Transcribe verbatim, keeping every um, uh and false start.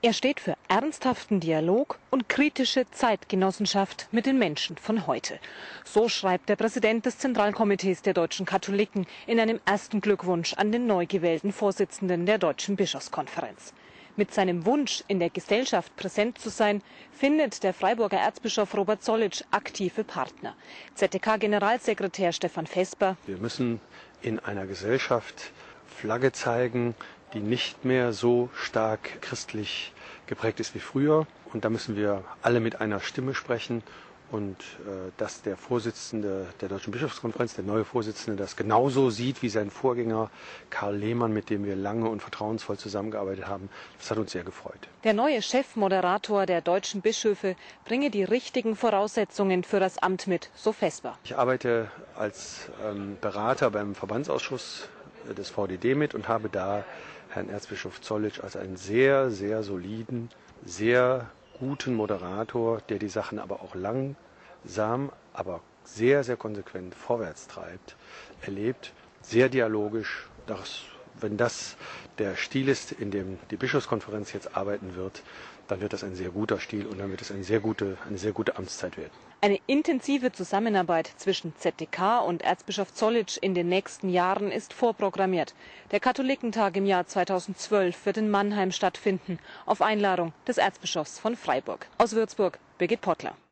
Er steht für ernsthaften Dialog und kritische Zeitgenossenschaft mit den Menschen von heute. So schreibt der Präsident des Zentralkomitees der deutschen Katholiken in einem ersten Glückwunsch an den neu gewählten Vorsitzenden der Deutschen Bischofskonferenz. Mit seinem Wunsch, in der Gesellschaft präsent zu sein, findet der Freiburger Erzbischof Robert Zollitsch aktive Partner. Z D K-Generalsekretär Stefan Vesper: Wir müssen in einer Gesellschaft Flagge zeigen, die nicht mehr so stark christlich geprägt ist wie früher. Und da müssen wir alle mit einer Stimme sprechen. Und äh, dass der Vorsitzende der Deutschen Bischofskonferenz, der neue Vorsitzende, das genauso sieht wie sein Vorgänger Karl Lehmann, mit dem wir lange und vertrauensvoll zusammengearbeitet haben, das hat uns sehr gefreut. Der neue Chefmoderator der deutschen Bischöfe bringe die richtigen Voraussetzungen für das Amt mit, so Vesper. Ich arbeite als ähm, Berater beim Verbandsausschuss des V D D mit und habe da Herrn Erzbischof Zollitsch als einen sehr, sehr soliden, sehr guten Moderator, der die Sachen aber auch langsam, aber sehr, sehr konsequent vorwärts treibt, erlebt. Sehr dialogisch. Das, wenn das der Stil ist, in dem die Bischofskonferenz jetzt arbeiten wird, dann wird das ein sehr guter Stil und dann wird es eine sehr gute, eine sehr gute Amtszeit werden. Eine intensive Zusammenarbeit zwischen Z D K und Erzbischof Zollitsch in den nächsten Jahren ist vorprogrammiert. Der Katholikentag im Jahr zweitausendzwölf wird in Mannheim stattfinden, auf Einladung des Erzbischofs von Freiburg. Aus Würzburg, Birgit Pottler.